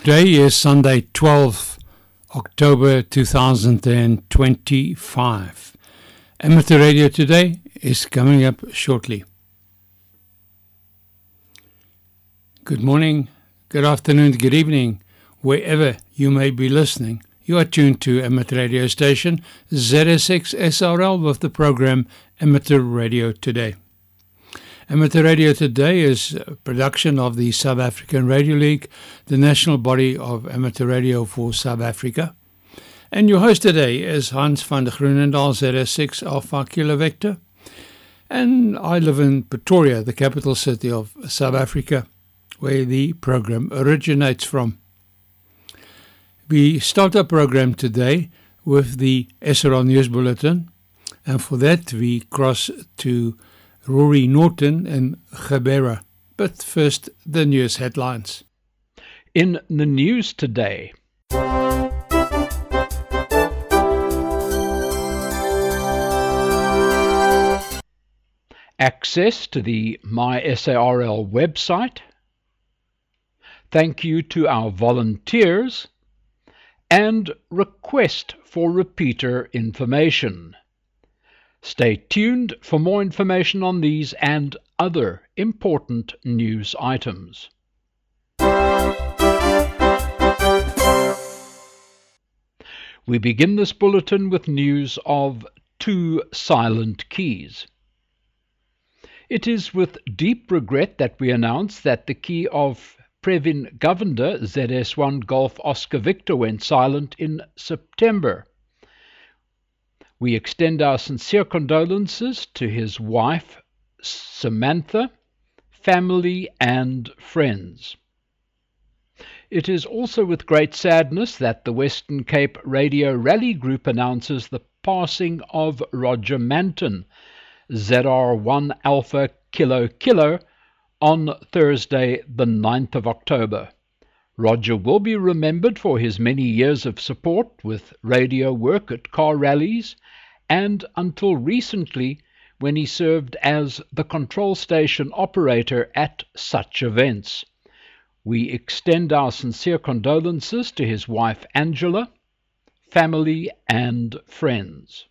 Today is Sunday, 12th October 2025. Amateur Radio Today is coming up shortly. Good morning, good afternoon, good evening, wherever you may be listening. You are tuned to Amateur Radio Station ZSX SRL with the program Amateur Radio Today. Amateur Radio Today is a production of the South African Radio League, the national body of amateur radio for South Africa. And your host today is Hans van der Groenendaal, ZS6 Alpha Kilo Vector. And I live in Pretoria, the capital city of South Africa, where the program originates from. We start our program today with the SRL News Bulletin, and for that we cross to Rory Norton in Gebera. But first, the news headlines. In the news today, access to the MySARL website, thank you to our volunteers, and request for repeater information. Stay tuned for more information on these and other important news items. We begin this bulletin with news of 2 silent keys. It is with deep regret that we announce that the key of Previn Govender ZS1 Golf Oscar Victor went silent in September. We extend our sincere condolences to his wife, Samantha, family and friends. It is also with great sadness that the Western Cape Radio Rally Group announces the passing of Roger Manton, ZR1 Alpha Kilo Kilo, on Thursday the 9th of October. Roger will be remembered for his many years of support with radio work at car rallies and until recently when he served as the control station operator at such events. We extend our sincere condolences to his wife Angela, family and friends.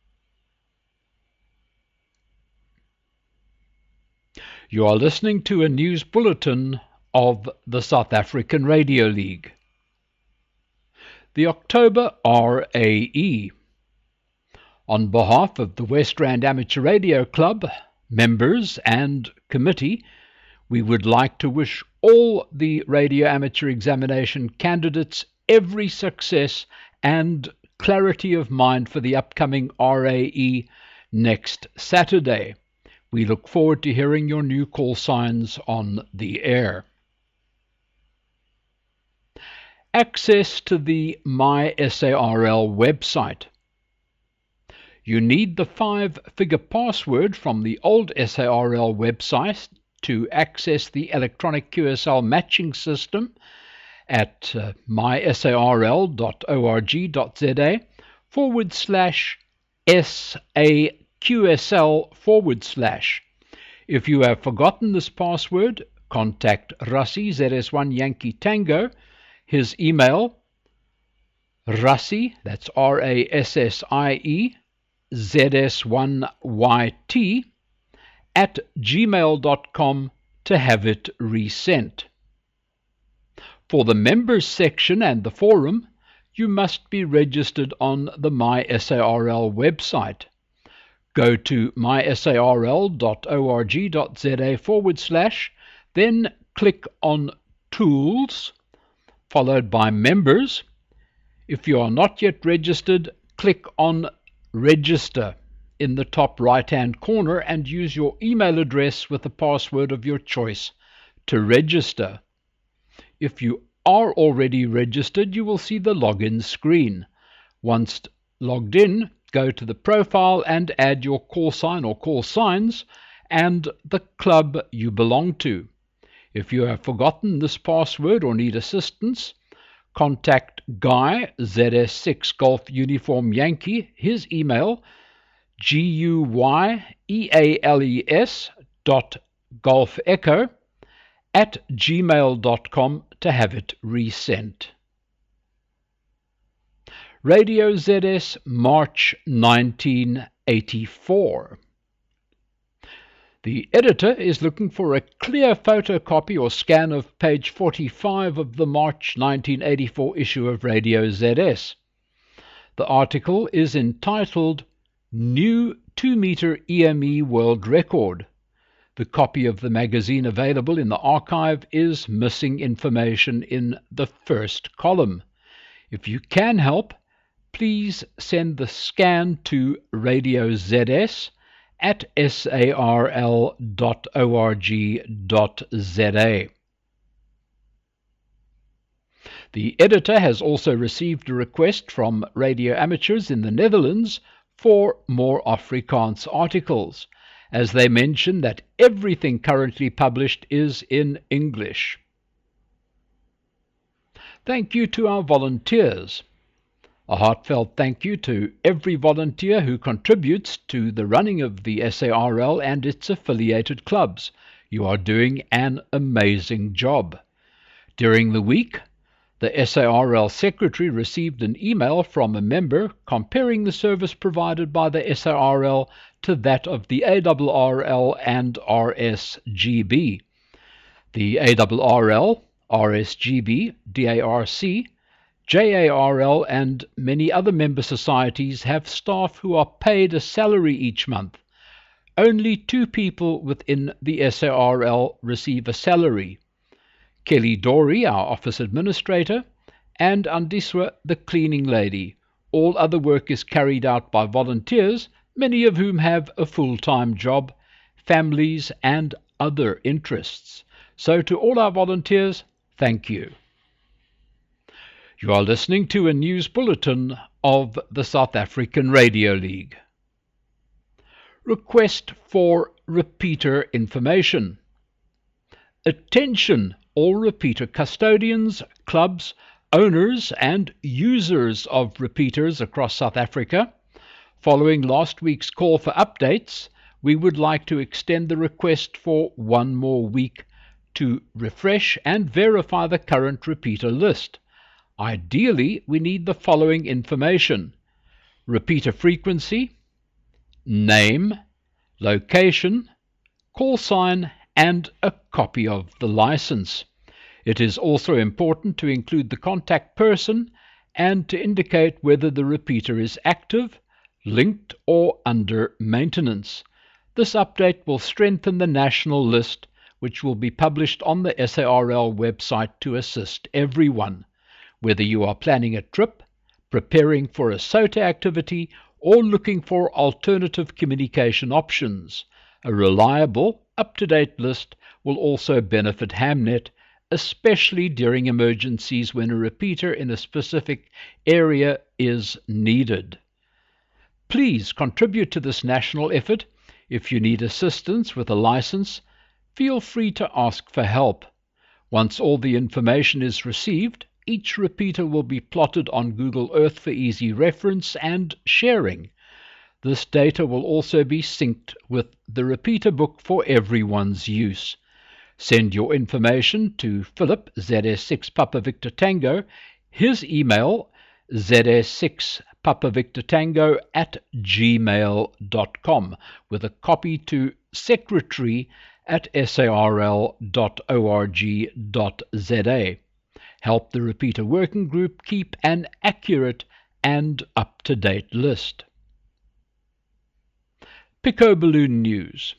You are listening to a news bulletin of the South African Radio League. The October RAE. On behalf of the West Rand Amateur Radio Club, members and committee, we would like to wish all the radio amateur examination candidates every success and clarity of mind for the upcoming RAE next Saturday. We look forward to hearing your new call signs on the air. Access to the MySARL website. You need the 5-figure password from the old SARL website to access the electronic QSL matching system at mysarl.org.za/SAQSL/. If you have forgotten this password, contact Rassi ZS1 Yankee Tango. His email, Rassi, that's RASSIE, ZS1YT, at gmail.com to have it resent. For the members section and the forum, you must be registered on the MySARL website. Go to mysarl.org.za/, then click on Tools, followed by Members. If you are not yet registered, click on Register in the top right-hand corner and use your email address with the password of your choice to register. If you are already registered, you will see the login screen. Once logged in, go to the profile and add your call sign or call signs and the club you belong to. If you have forgotten this password or need assistance, contact Guy, ZS6 Golf Uniform Yankee, his email, GUYEALES.golfecho gmail.com to have it resent. Radio ZS, March 1984. The editor is looking for a clear photocopy or scan of page 45 of the March 1984 issue of Radio ZS. The article is entitled New 2-Meter EME World Record. The copy of the magazine available in the archive is missing information in the first column. If you can help, please send the scan to Radio ZS at sarl.org.za. The editor has also received a request from radio amateurs in the Netherlands for more Afrikaans articles, as they mention that everything currently published is in English. Thank you to our volunteers. A heartfelt thank you to every volunteer who contributes to the running of the SARL and its affiliated clubs. You are doing an amazing job. During the week, the SARL secretary received an email from a member comparing the service provided by the SARL to that of the ARRL and RSGB. The ARRL, RSGB, DARC, JARL and many other member societies have staff who are paid a salary each month. Only 2 people within the SARL receive a salary: Kelly Dory, our office administrator, and Andiswa, the cleaning lady. All other work is carried out by volunteers, many of whom have a full-time job, families and other interests. So to all our volunteers, thank you. You are listening to a news bulletin of the South African Radio League. Request for repeater information. Attention, all repeater custodians, clubs, owners and users of repeaters across South Africa. Following last week's call for updates, we would like to extend the request for 1 more week to refresh and verify the current repeater list. Ideally, we need the following information: repeater frequency, name, location, call sign, and a copy of the license. It is also important to include the contact person and to indicate whether the repeater is active, linked, or under maintenance. This update will strengthen the national list, which will be published on the SARL website to assist everyone. Whether you are planning a trip, preparing for a SOTA activity, or looking for alternative communication options, a reliable, up-to-date list will also benefit Hamnet, especially during emergencies when a repeater in a specific area is needed. Please contribute to this national effort. If you need assistance with a license, feel free to ask for help. Once all the information is received, each repeater will be plotted on Google Earth for easy reference and sharing. This data will also be synced with the repeater book for everyone's use. Send your information to Philip, ZS6 Papa Victor Tango, his email zs6papavictortango @gmail.com, with a copy to secretary@sarl.org.za. Help the repeater working group keep an accurate and up-to-date list. Pico Balloon News.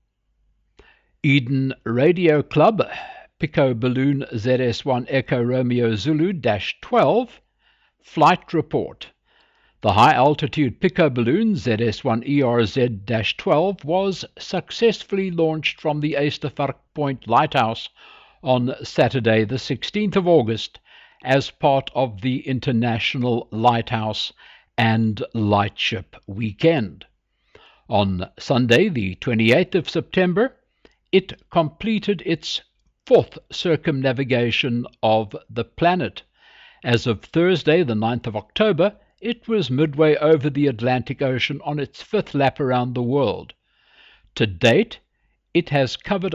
Eden Radio Club, Pico Balloon ZS1 Echo Romeo Zulu -12, Flight Report. The high-altitude Pico Balloon ZS1 ERZ-12 was successfully launched from the Eystervark Point Lighthouse on Saturday the 16th of August as part of the International Lighthouse and Lightship Weekend. On Sunday the 28th of September, it completed its 4th circumnavigation of the planet. As of Thursday the 9th of October, it was midway over the Atlantic Ocean on its 5th lap around the world. To date, it has covered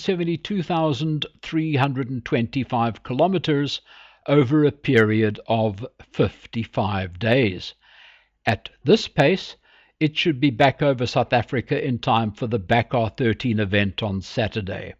172,325 kilometers over a period of 55 days. At this pace, it should be back over South Africa in time for the Bakar 13 event on Saturday.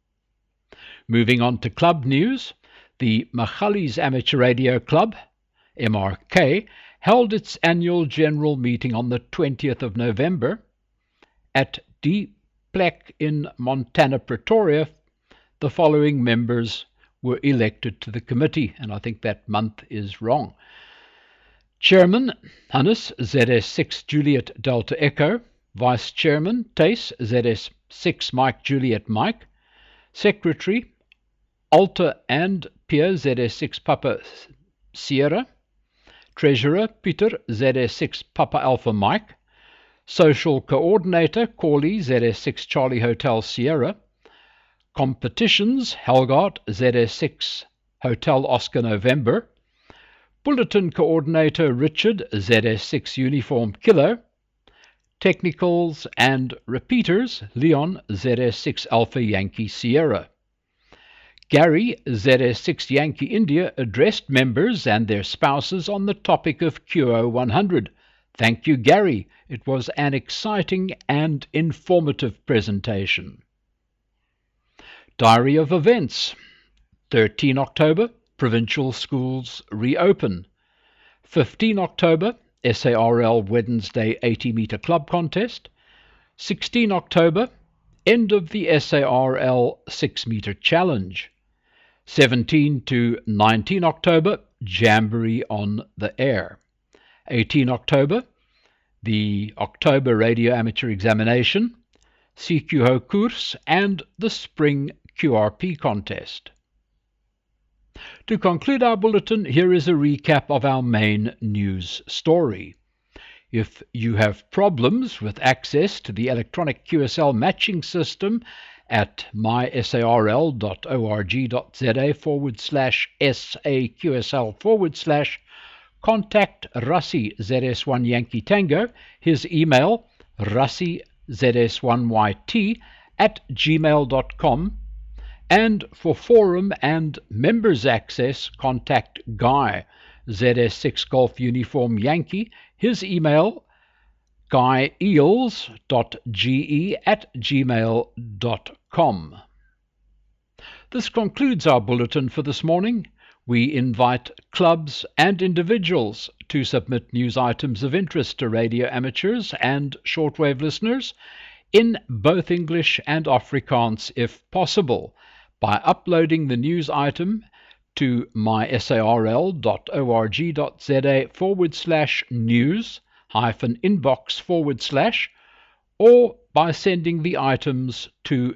Moving on to club news, the Magalies Amateur Radio Club, MRK, held its annual general meeting on the 20th of November. At Die Plek in Montana, Pretoria, the following members were elected to the committee, and I think that month is wrong. Chairman, Hannes, ZS6 Juliet Delta Echo. Vice Chairman, Tace, ZS6 Mike Juliet Mike. Secretary, Alta and Pierre, ZS6 Papa Sierra. Treasurer, Peter, ZS6 Papa Alpha Mike. Social Coordinator, Corley, ZS6 Charlie Hotel Sierra. Competitions, Helgard, ZS6 Hotel Oscar November. Bulletin Coordinator, Richard, ZS6 Uniform Kilo. Technicals and Repeaters, Leon, ZS6 Alpha Yankee Sierra. Gary, ZS6 Yankee India, addressed members and their spouses on the topic of QO100. Thank you, Gary. It was an exciting and informative presentation. Diary of Events. 13 October, Provincial Schools reopen. 15 October, SARL Wednesday 80-meter club contest. 16 October, end of the SARL 6-meter challenge. 17 to 19 October, Jamboree on the Air. 18 October, the October Radio Amateur Examination, CQHO Koers, and the Spring QRP Contest. To conclude our bulletin, here is a recap of our main news story. If you have problems with access to the electronic QSL matching system at mysarl.org.za/SAQSL/ contact Rassi ZS1 Yankee Tango. His email, rassizs1yt@gmail.com. And for forum and members access, contact Guy, ZS6 Golf Uniform Yankee. His email, guyeels.ge@gmail.com. This concludes our bulletin for this morning. We invite clubs and individuals to submit news items of interest to radio amateurs and shortwave listeners in both English and Afrikaans if possible by uploading the news item to mysarl.org.za/news-inbox/ or by sending the items to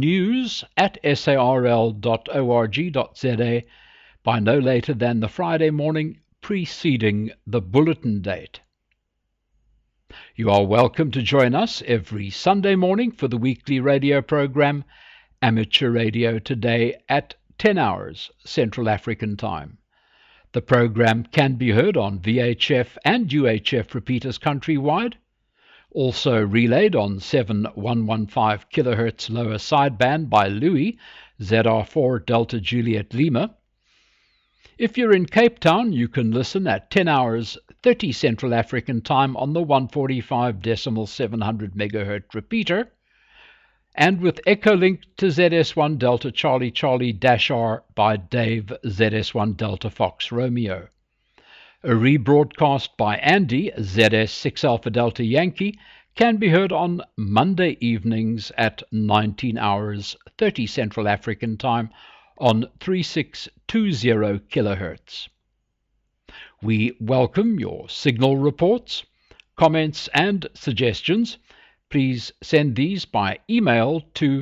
news@sarl.org.za by no later than the Friday morning preceding the bulletin date. You are welcome to join us every Sunday morning for the weekly radio program Amateur Radio Today at 10 hours Central African Time. The program can be heard on VHF and UHF repeaters countrywide, also relayed on 7115 kHz lower sideband by Louis, ZR4 Delta Juliet Lima. If you're in Cape Town, you can listen at 10 hours 30 Central African Time on the 145.700 MHz repeater, and with Echo Link to ZS1 Delta Charlie Charlie -R by Dave ZS1 Delta Fox Romeo. A rebroadcast by Andy ZS6 Alpha Delta Yankee can be heard on Monday evenings at 19 hours 30 Central African Time on 3620 kHz. We welcome your signal reports, comments and suggestions. Please send these by email to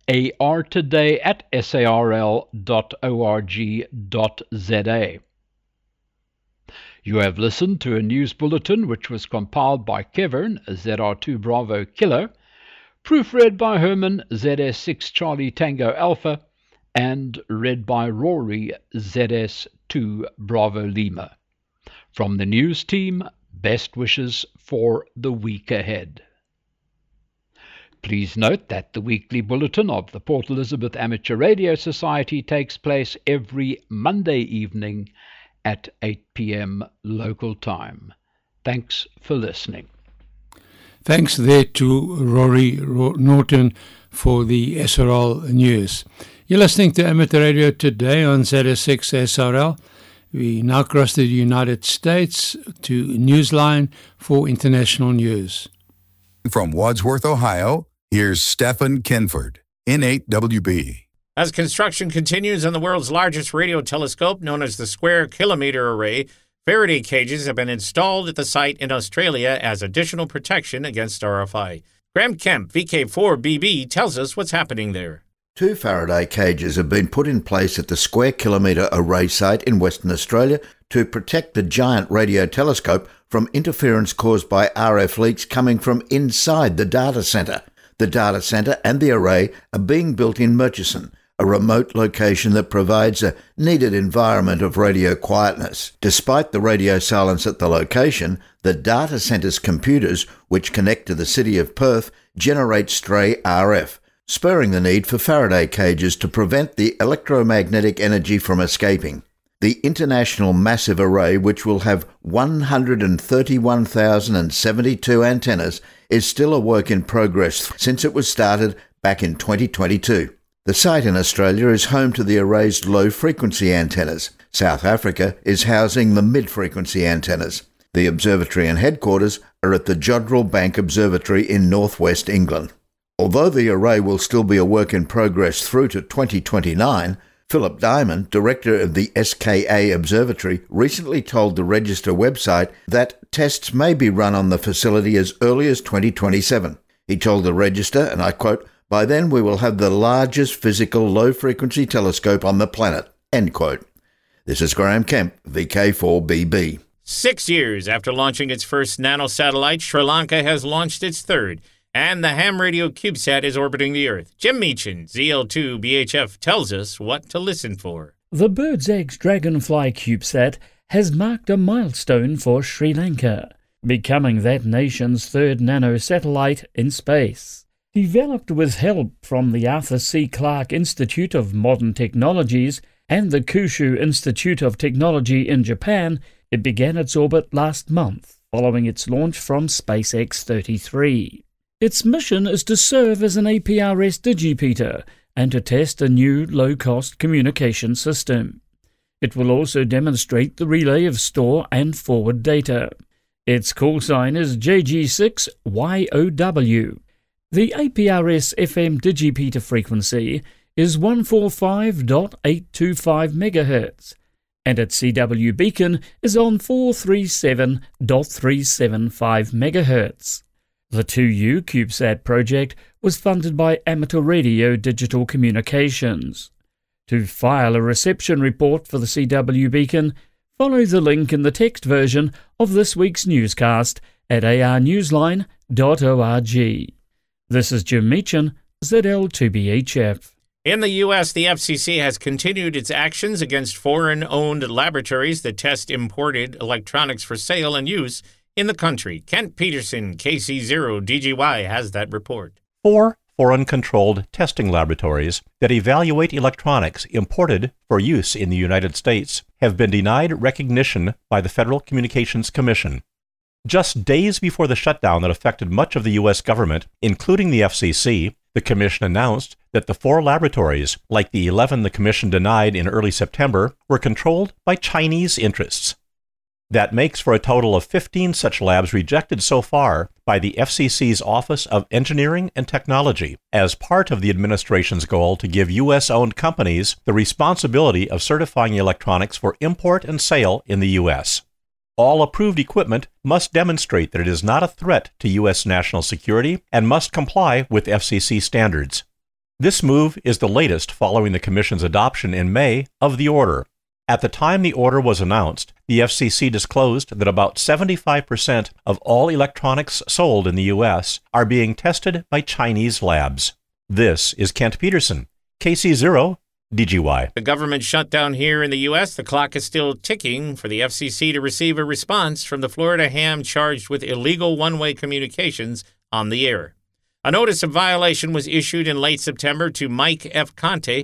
artoday@sarl.org.za. You have listened to a news bulletin which was compiled by Kevern, ZR2 Bravo Kilo, proofread by Herman, ZS6 Charlie Tango Alpha, and read by Rory, ZS2 Bravo Lima. From the news team, best wishes for the week ahead. Please note that the weekly bulletin of the Port Elizabeth Amateur Radio Society takes place every Monday evening at 8 p.m. local time. Thanks for listening. Thanks there to Rory Norton for the SRL news. You're listening to Amateur Radio today on ZS6 SRL. We now cross the United States to Newsline for international news. From Wadsworth, Ohio, here's Stephen Kinford, N8WB. As construction continues on the world's largest radio telescope, known as the Square Kilometre Array, Faraday cages have been installed at the site in Australia as additional protection against RFI. Graham Kemp, VK4BB, tells us what's happening there. 2 Faraday cages have been put in place at the Square Kilometre Array site in Western Australia to protect the giant radio telescope from interference caused by RF leaks coming from inside the data centre. The data centre and the array are being built in Murchison, a remote location that provides a needed environment of radio quietness. Despite the radio silence at the location, the data centre's computers, which connect to the city of Perth, generate stray RF, spurring the need for Faraday cages to prevent the electromagnetic energy from escaping. The International Massive Array, which will have 131,072 antennas, is still a work in progress since it was started back in 2022. The site in Australia is home to the array's low-frequency antennas. South Africa is housing the mid-frequency antennas. The observatory and headquarters are at the Jodrell Bank Observatory in northwest England. Although the array will still be a work in progress through to 2029, Philip Diamond, director of the SKA Observatory, recently told the Register website that tests may be run on the facility as early as 2027. He told the Register, and I quote, "By then we will have the largest physical low-frequency telescope on the planet," end quote. This is Graham Kemp, VK4BB. 6 years after launching its first nanosatellite, Sri Lanka has launched its third, and the ham radio CubeSat is orbiting the Earth. Jim Meechan, ZL2BHF, tells us what to listen for. The Bird's Eggs Dragonfly CubeSat has marked a milestone for Sri Lanka, becoming that nation's third nanosatellite in space. Developed with help from the Arthur C. Clarke Institute of Modern Technologies and the Kyushu Institute of Technology in Japan, it began its orbit last month, following its launch from SpaceX 33. Its mission is to serve as an APRS digipeater and to test a new low-cost communication system. It will also demonstrate the relay of store and forward data. Its call sign is JG6YOW. The APRS FM digipeater frequency is 145.825 MHz, and its CW beacon is on 437.375 MHz. The 2U CubeSat project was funded by Amateur Radio Digital Communications. To file a reception report for the CW beacon, follow the link in the text version of this week's newscast at arnewsline.org. This is Jim Meechan, ZL2BHF. In the U.S., the FCC has continued its actions against foreign-owned laboratories that test imported electronics for sale and use in the country. Kent Peterson, KC0DGY, has that report. 4 foreign-controlled testing laboratories that evaluate electronics imported for use in the United States have been denied recognition by the Federal Communications Commission. Just days before the shutdown that affected much of the U.S. government, including the FCC, the Commission announced that the 4 laboratories, like the 11 the Commission denied in early September, were controlled by Chinese interests. That makes for a total of 15 such labs rejected so far by the FCC's Office of Engineering and Technology as part of the administration's goal to give U.S.-owned companies the responsibility of certifying electronics for import and sale in the U.S. All approved equipment must demonstrate that it is not a threat to U.S. national security and must comply with FCC standards. This move is the latest following the Commission's adoption in May of the order. At the time the order was announced, the FCC disclosed that about 75% of all electronics sold in the U.S. are being tested by Chinese labs. This is Kent Peterson, KC0DGY. The government shutdown here in the U.S., the clock is still ticking for the FCC to receive a response from the Florida ham charged with illegal one-way communications on the air. A notice of violation was issued in late September to Mike F. Conte,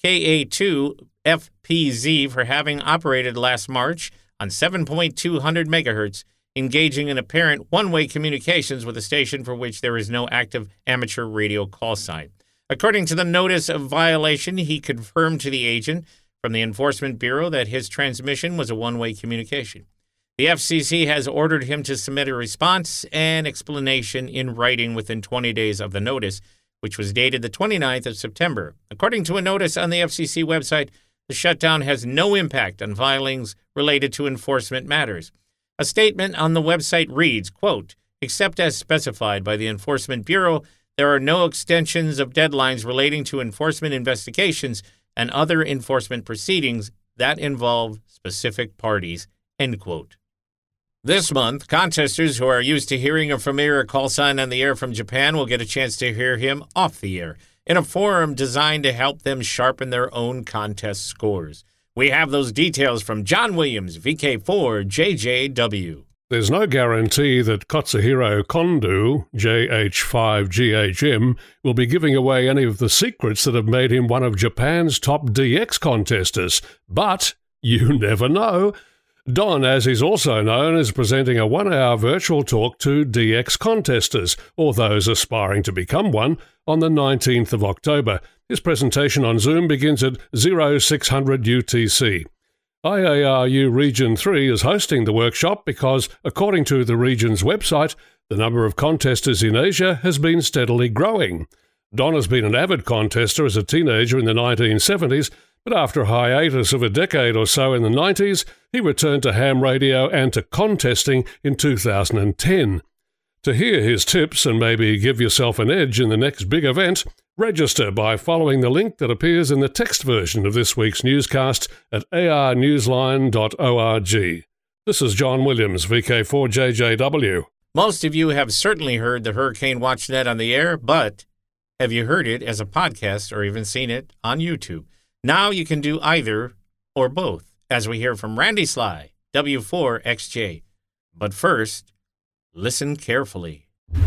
KA2FPZ, for having operated last March on 7.200 megahertz, engaging in apparent one-way communications with a station for which there is no active amateur radio call sign. According to the notice of violation, he confirmed to the agent from the Enforcement Bureau that his transmission was a one-way communication. The FCC has ordered him to submit a response and explanation in writing within 20 days of the notice, which was dated the 29th of September. According to a notice on the FCC website, the shutdown has no impact on filings related to enforcement matters. A statement on the website reads, quote, "Except as specified by the Enforcement Bureau, there are no extensions of deadlines relating to enforcement investigations and other enforcement proceedings that involve specific parties," end quote. This month, contesters who are used to hearing a familiar call sign on the air from Japan will get a chance to hear him off the air in a forum designed to help them sharpen their own contest scores. We have those details from John Williams, VK4JJW. There's no guarantee that Katsuhiro Kondo, JH5GHM, will be giving away any of the secrets that have made him one of Japan's top DX contesters, but you never know. Don, as he's also known, is presenting a 1-hour virtual talk to DX contesters, or those aspiring to become one, on the 19th of October. His presentation on Zoom begins at 0600 UTC. IARU Region 3 is hosting the workshop because, according to the region's website, the number of contesters in Asia has been steadily growing. Don has been an avid contester as a teenager in the 1970s, but after a hiatus of a decade or so in the 90s, he returned to ham radio and to contesting in 2010. To hear his tips and maybe give yourself an edge in the next big event, register by following the link that appears in the text version of this week's newscast at arnewsline.org. This is John Williams, VK4JJW. Most of you have certainly heard the Hurricane WatchNet on the air, but have you heard it as a podcast or even seen it on YouTube? Now you can do either or both, as we hear from Randy Sly, W4XJ. But first, listen carefully.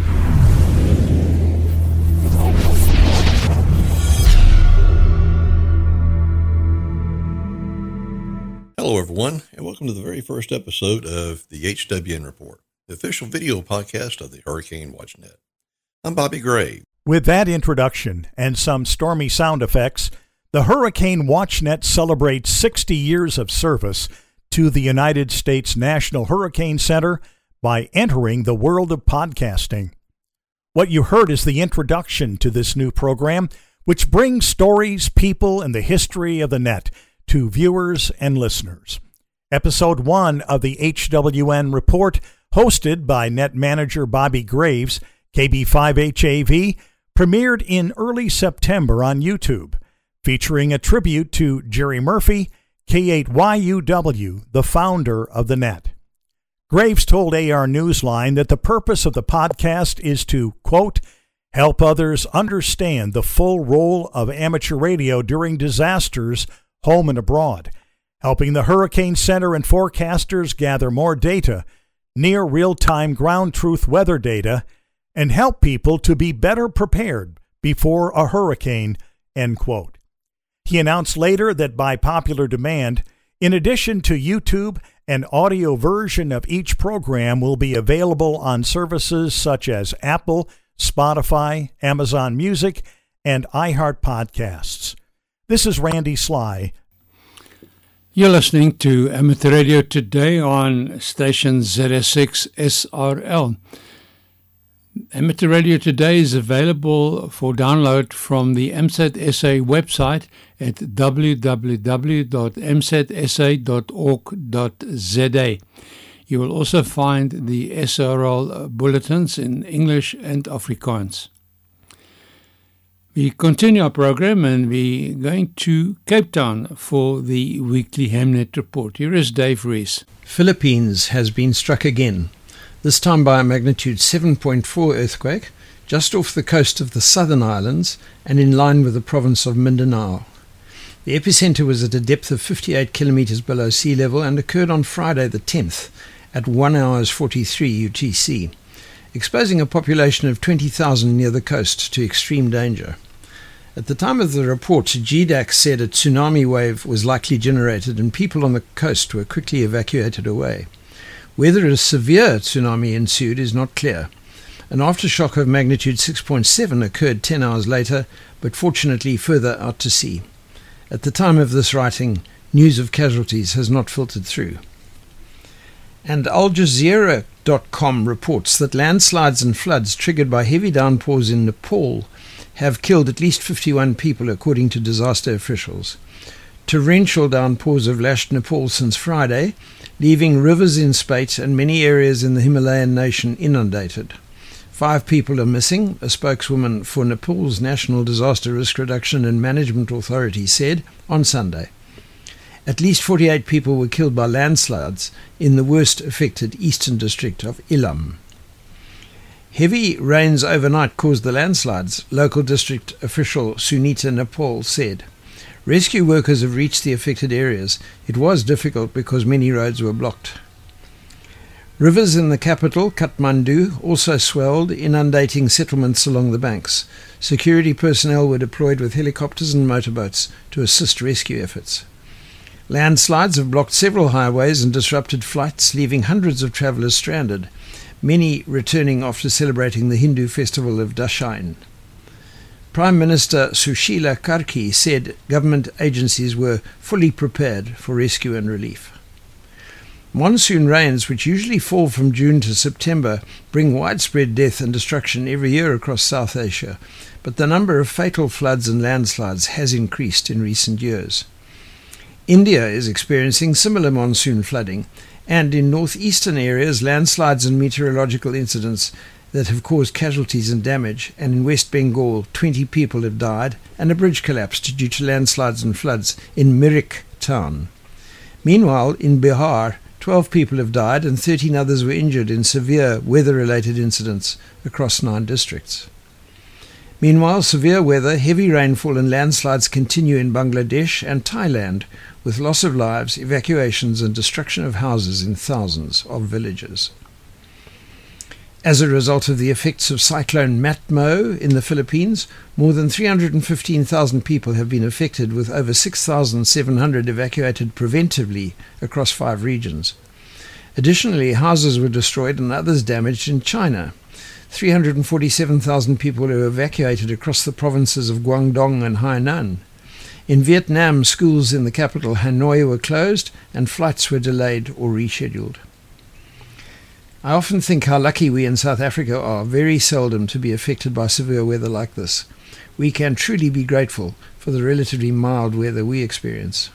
Hello, everyone, and welcome to the very first episode of the HWN Report, the official video podcast of the Hurricane WatchNet. I'm Bobby Gray. With that introduction and some stormy sound effects, the Hurricane WatchNet celebrates 60 years of service to the United States National Hurricane Center by entering the world of podcasting. What you heard is the introduction to this new program, which brings stories, people, and the history of the net to viewers and listeners. Episode 1 of the HWN Report, hosted by net manager Bobby Graves, KB5HAV, premiered in early September on YouTube, featuring a tribute to Jerry Murphy, K8YUW, the founder of the net. Graves told AR Newsline that the purpose of the podcast is to, quote, help others understand the full role of amateur radio during disasters home and abroad, helping the Hurricane Center and forecasters gather more data, near real-time ground truth weather data, and help people to be better prepared before a hurricane, end quote. He announced later that by popular demand, in addition to YouTube, an audio version of each program will be available on services such as Apple, Spotify, Amazon Music, and iHeart Podcasts. This is Randy Sly. You're listening to Amateur Radio Today on station ZS6 SRL. Amateur Radio Today is available for download from the MSAT SA website at www.msatsa.org.za. You will also find the SRL bulletins in English and Afrikaans. We continue our program and we're going to Cape Town for the weekly Hamnet report. Here is Dave Rees. Philippines has been struck again, this time by a magnitude 7.4 earthquake, just off the coast of the southern islands and in line with the province of Mindanao. The epicenter was at a depth of 58 kilometers below sea level and occurred on Friday the 10th at 1 hours 43 UTC. exposing a population of 20,000 near the coast to extreme danger. At the time of the report, GDAC said a tsunami wave was likely generated and people on the coast were quickly evacuated away. Whether a severe tsunami ensued is not clear. An aftershock of magnitude 6.7 occurred 10 hours later, but fortunately further out to sea. At the time of this writing, news of casualties has not filtered through. And Al Jazeera.com reports that landslides and floods triggered by heavy downpours in Nepal have killed at least 51 people, according to disaster officials. Torrential downpours have lashed Nepal since Friday, leaving rivers in spate and many areas in the Himalayan nation inundated. 5 people are missing, a spokeswoman for Nepal's National Disaster Risk Reduction and Management Authority said on Sunday. At least 48 people were killed by landslides in the worst affected eastern district of Ilam. Heavy rains overnight caused the landslides, local district official Sunita Nepal said. Rescue workers have reached the affected areas. It was difficult because many roads were blocked. Rivers in the capital, Kathmandu, also swelled, inundating settlements along the banks. Security personnel were deployed with helicopters and motorboats to assist rescue efforts. Landslides have blocked several highways and disrupted flights, leaving hundreds of travellers stranded, many returning after celebrating the Hindu festival of Dashain. Prime Minister Sushila Karki said government agencies were fully prepared for rescue and relief. Monsoon rains, which usually fall from June to September, bring widespread death and destruction every year across South Asia, but the number of fatal floods and landslides has increased in recent years. India is experiencing similar monsoon flooding, and in northeastern areas, landslides and meteorological incidents that have caused casualties and damage, and in West Bengal, 20 people have died, and a bridge collapsed due to landslides and floods in Mirik town. Meanwhile, in Bihar, 12 people have died and 13 others were injured in severe weather-related incidents across 9 districts. Meanwhile, severe weather, heavy rainfall and landslides continue in Bangladesh and Thailand, with loss of lives, evacuations and destruction of houses in thousands of villages. As a result of the effects of Cyclone Matmo in the Philippines, more than 315,000 people have been affected, with over 6,700 evacuated preventively across 5 regions. Additionally, houses were destroyed and others damaged in China. 347,000 people were evacuated across the provinces of Guangdong and Hainan. In Vietnam, schools in the capital Hanoi were closed and flights were delayed or rescheduled. I often think how lucky we in South Africa are very seldom to be affected by severe weather like this. We can truly be grateful for the relatively mild weather we experience.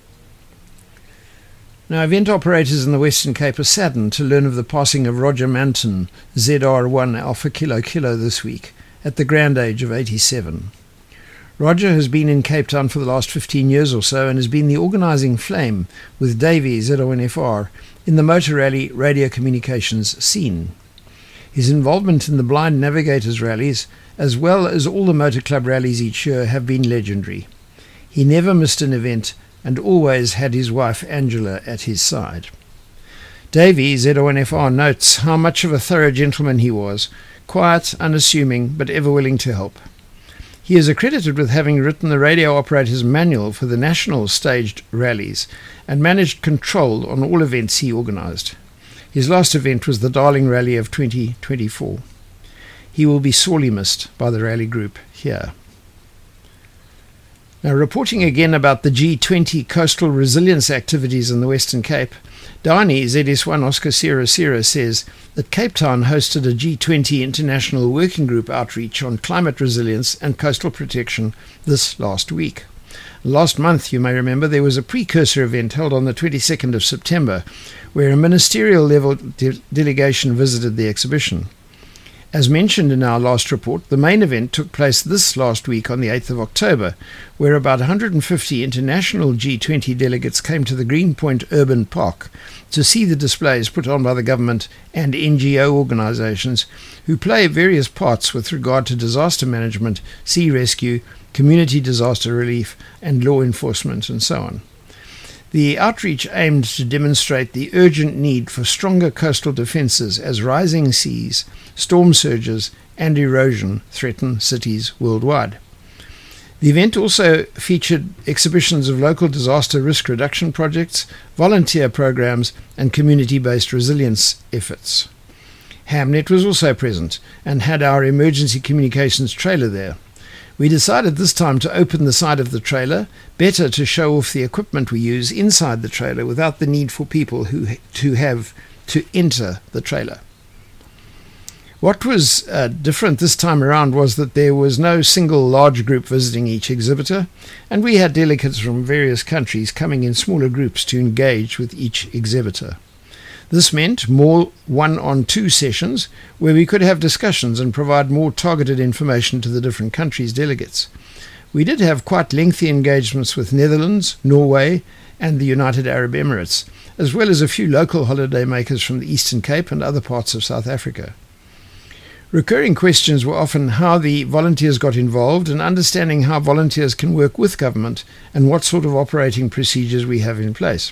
Now, event operators in the Western Cape are saddened to learn of the passing of Roger Manton, ZR1 Alpha Kilo Kilo, this week, at the grand age of 87. Roger has been in Cape Town for the last 15 years or so and has been the organising flame with Davey Z01FR in the motor rally radio communications scene. His involvement in the Blind Navigators rallies, as well as all the motor club rallies each year, have been legendary. He never missed an event and always had his wife Angela at his side. Davey Z01FR notes how much of a thorough gentleman he was, quiet, unassuming, but ever willing to help. He is accredited with having written the radio operator's manual for the national staged rallies and managed control on all events he organised. His last event was the Darling Rally of 2024. He will be sorely missed by the rally group here. Now, reporting again about the G20 coastal resilience activities in the Western Cape, Dani ZS1 Oscar Sierra Sierra says that Cape Town hosted a G20 International Working Group outreach on climate resilience and coastal protection this last week. Last month, you may remember, there was a precursor event held on the 22nd of September where a ministerial-level delegation visited the exhibition. As mentioned in our last report, the main event took place this last week on the 8th of October, where about 150 international G20 delegates came to the Greenpoint Urban Park to see the displays put on by the government and NGO organisations who play various parts with regard to disaster management, sea rescue, community disaster relief and law enforcement and so on. The outreach aimed to demonstrate the urgent need for stronger coastal defences as rising seas, storm surges and erosion threaten cities worldwide. The event also featured exhibitions of local disaster risk reduction projects, volunteer programs and community-based resilience efforts. Hamnet was also present and had our emergency communications trailer there. We decided this time to open the side of the trailer, better to show off the equipment we use inside the trailer without the need for people who have to enter the trailer. What was different this time around was that there was no single large group visiting each exhibitor, and we had delegates from various countries coming in smaller groups to engage with each exhibitor. This meant more one-on-two sessions where we could have discussions and provide more targeted information to the different countries' delegates. We did have quite lengthy engagements with Netherlands, Norway and the United Arab Emirates, as well as a few local holidaymakers from the Eastern Cape and other parts of South Africa. Recurring questions were often how the volunteers got involved and understanding how volunteers can work with government and what sort of operating procedures we have in place.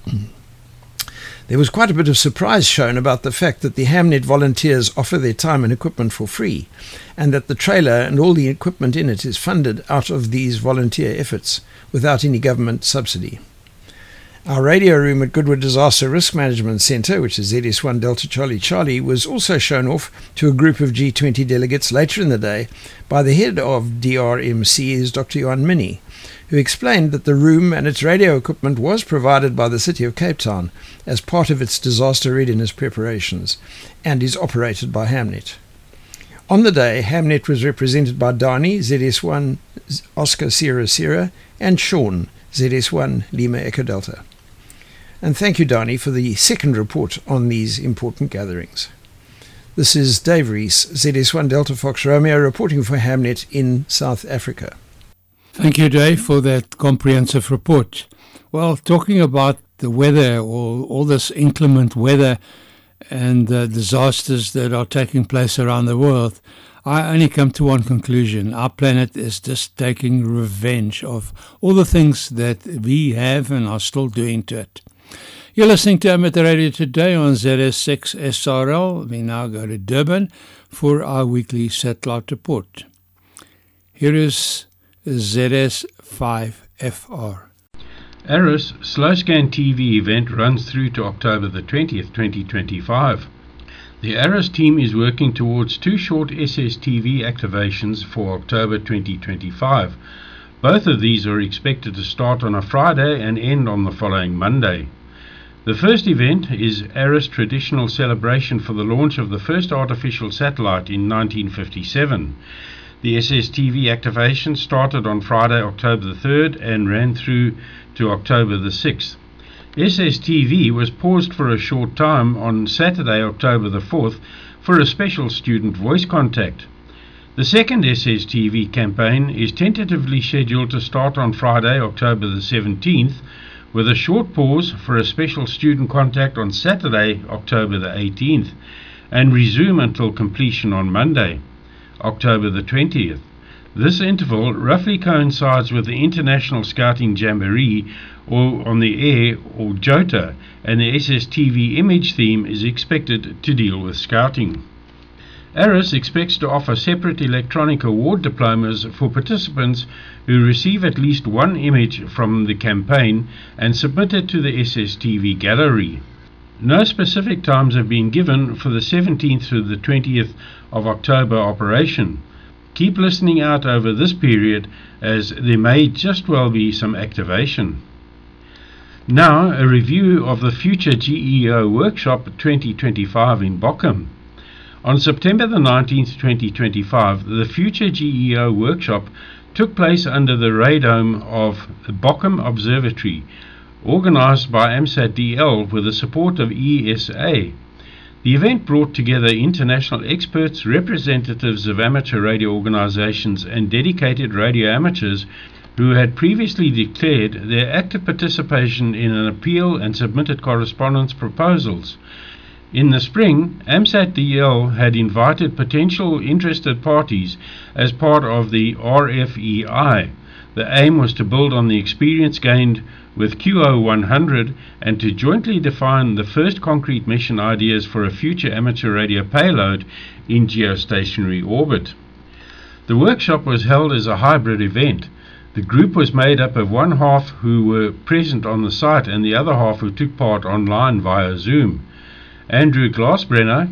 There was quite a bit of surprise shown about the fact that the Hamnet volunteers offer their time and equipment for free, and that the trailer and all the equipment in it is funded out of these volunteer efforts without any government subsidy. Our radio room at Goodwood Disaster Risk Management Centre, which is ZS1 Delta Charlie Charlie, was also shown off to a group of G20 delegates later in the day by the head of DRMC, Dr. Johan Minnie, who explained that the room and its radio equipment was provided by the City of Cape Town as part of its disaster readiness preparations and is operated by Hamnet. On the day, Hamnet was represented by Dani, ZS1 Oscar Sierra Sierra, and Sean, ZS1 Lima Echo Delta. And thank you, Dani, for the second report on these important gatherings. This is Dave Rees, ZS1 Delta Fox Romeo, reporting for Hamnet in South Africa. Thank you, Dave, for that comprehensive report. Well, talking about the weather, or all this inclement weather and the disasters that are taking place around the world, I only come to one conclusion. Our planet is just taking revenge of all the things that we have and are still doing to it. You're listening to Amateur Radio Today on ZS6 SRL. We now go to Durban for our weekly satellite report. Here is ZS5FR. ARIS Slow Scan TV event runs through to October the 20th, 2025. The ARIS team is working towards 2 short SSTV activations for October 2025. Both of these are expected to start on a Friday and end on the following Monday. The first event is ARIS Traditional Celebration for the launch of the first artificial satellite in 1957. The SSTV activation started on Friday, October the 3rd and ran through to October the 6th. SSTV was paused for a short time on Saturday, October the 4th for a special student voice contact. The second SSTV campaign is tentatively scheduled to start on Friday, October the 17th, with a short pause for a special student contact on Saturday, October the 18th, and resume until completion on Monday, October the 20th. This interval roughly coincides with the International Scouting Jamboree, or on the air, or JOTA, and the SSTV image theme is expected to deal with scouting. ARIS expects to offer separate electronic award diplomas for participants who receive at least one image from the campaign and submit it to the SSTV gallery. No specific times have been given for the 17th through the 20th of October operation. Keep listening out over this period, as there may just well be some activation. Now, a review of the Future GEO Workshop 2025 in Bochum. On September the 19th, 2025, the Future GEO Workshop took place under the radome of the Bochum Observatory, organized by AMSAT-DL with the support of ESA. The event brought together international experts, representatives of amateur radio organizations, and dedicated radio amateurs who had previously declared their active participation in an appeal and submitted correspondence proposals. In the spring, AMSAT-DL had invited potential interested parties as part of the RFEI, The aim was to build on the experience gained with QO100 and to jointly define the first concrete mission ideas for a future amateur radio payload in geostationary orbit. The workshop was held as a hybrid event. The group was made up of one half who were present on the site and the other half who took part online via Zoom. Andrew Glassbrenner,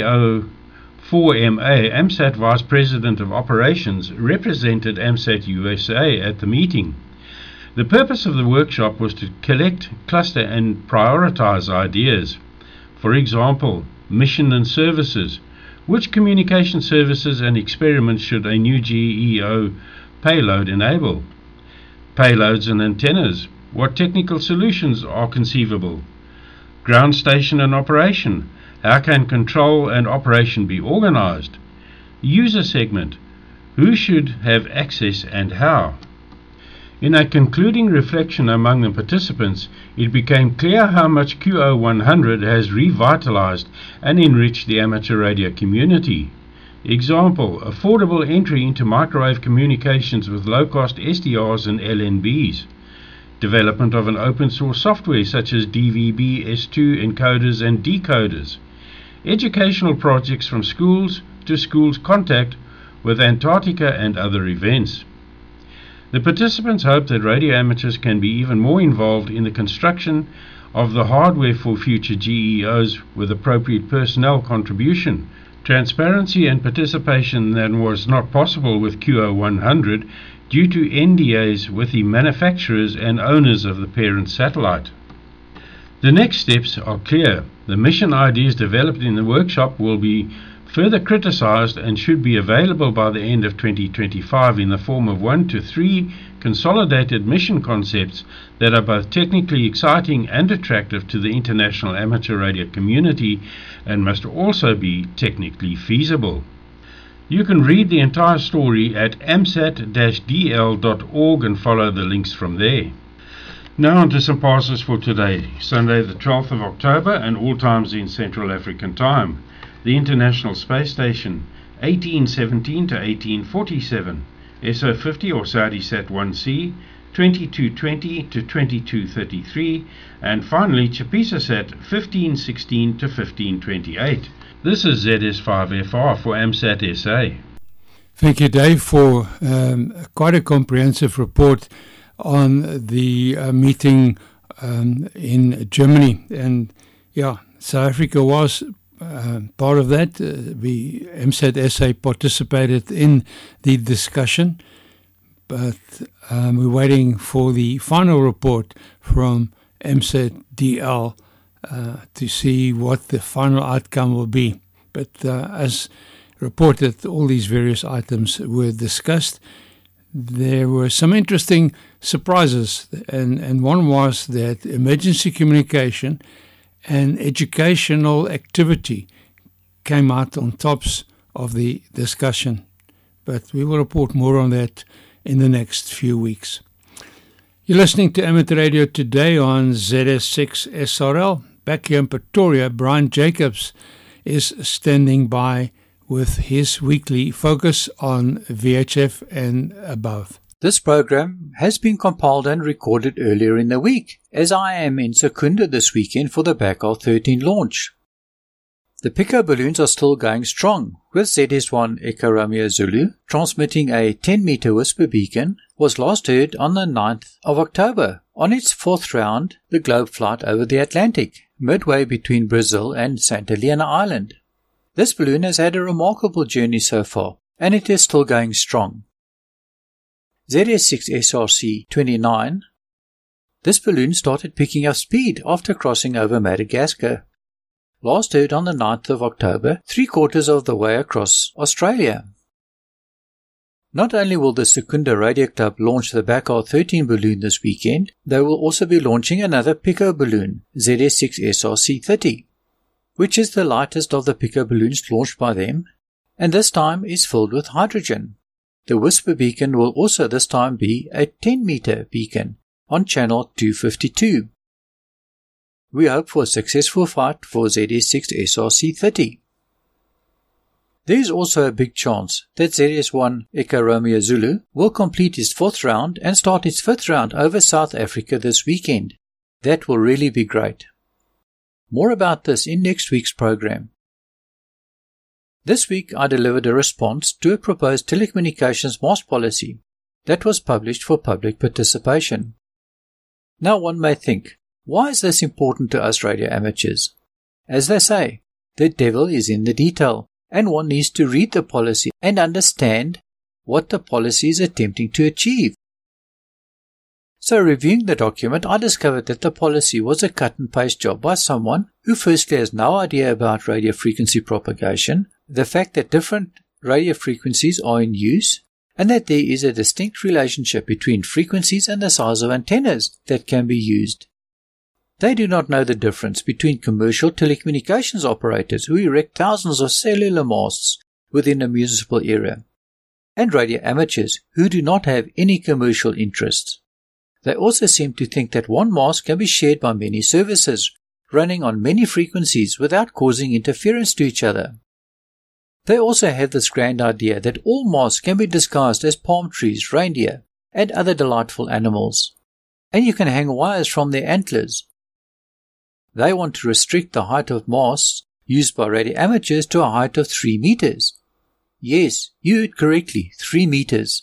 KO4MA, AMSAT Vice President of Operations, represented AMSAT USA at the meeting. The purpose of the workshop was to collect, cluster and prioritize ideas. For example, mission and services. Which communication services and experiments should a new GEO payload enable? Payloads and antennas. What technical solutions are conceivable? Ground station and operation. How can control and operation be organized? User segment. Who should have access and how? In a concluding reflection among the participants, it became clear how much QO100 has revitalized and enriched the amateur radio community. Example, affordable entry into microwave communications with low-cost SDRs and LNBs. Development of an open-source software such as DVB, S2 encoders and decoders. Educational projects from schools to schools contact with Antarctica and other events. The participants hope that radio amateurs can be even more involved in the construction of the hardware for future GEOs with appropriate personnel contribution, transparency and participation that was not possible with QO100 due to NDAs with the manufacturers and owners of the parent satellite. The next steps are clear. The mission ideas developed in the workshop will be further criticized and should be available by the end of 2025 in the form of 1 to 3 consolidated mission concepts that are both technically exciting and attractive to the international amateur radio community and must also be technically feasible. You can read the entire story at amsat-dl.org and follow the links from there. Now on to some passes for today, Sunday the 12th of October and all times in Central African Time. The International Space Station, 1817 to 1847, SO50 or SaudiSat 1C, 2220 to 2233, and finally Chapisasat 1516 to 1528. This is ZS5FR for AMSAT SA. Thank you, Dave, for quite a comprehensive report on the meeting in Germany. And yeah, South Africa was part of that. The AMSAT SA participated in the discussion, but we're waiting for the final report from AMSAT DL to see what the final outcome will be. But as reported, all these various items were discussed. There were some interesting surprises, and one was that emergency communication and educational activity came out on tops of the discussion. But we will report more on that in the next few weeks. You're listening to Amateur Radio today on ZS6 SRL. Back here in Pretoria, Brian Jacobs is standing by with his weekly focus on VHF and above. This program has been compiled and recorded earlier in the week, as I am in Secunda this weekend for the BACAL 13 launch. The Pico balloons are still going strong, with ZS1 Echo Romeo Zulu transmitting a 10-meter whisper beacon was last heard on the 9th of October on its fourth round, the globe flight over the Atlantic, midway between Brazil and Santa Helena Island. This balloon has had a remarkable journey so far, and it is still going strong. ZS6 SRC 29. This balloon started picking up speed after crossing over Madagascar. Last heard on the 9th of October, 3/4 of the way across Australia. Not only will the Secunda Radio Club launch the BACAL 13 balloon this weekend, they will also be launching another Pico balloon, ZS6 SRC 30, which is the lightest of the Pico balloons launched by them, and this time is filled with hydrogen. The Whisper beacon will also this time be a 10-meter beacon on channel 252. We hope for a successful flight for ZS6 SRC 30. There is also a big chance that ZS1 Echo Romeo Zulu will complete its 4th round and start its 5th round over South Africa this weekend. That will really be great. More about this in next week's program. This week I delivered a response to a proposed telecommunications mast policy that was published for public participation. Now one may think, why is this important to us radio amateurs? As they say, the devil is in the detail, and one needs to read the policy and understand what the policy is attempting to achieve. So reviewing the document, I discovered that the policy was a cut and paste job by someone who firstly has no idea about radio frequency propagation, the fact that different radio frequencies are in use, and that there is a distinct relationship between frequencies and the size of antennas that can be used. They do not know the difference between commercial telecommunications operators who erect thousands of cellular masts within a municipal area, and radio amateurs who do not have any commercial interests. They also seem to think that one mast can be shared by many services, running on many frequencies without causing interference to each other. They also have this grand idea that all masts can be disguised as palm trees, reindeer, and other delightful animals, and you can hang wires from their antlers. They want to restrict the height of masts used by radio amateurs to a height of 3 meters. Yes, you heard correctly, 3 meters.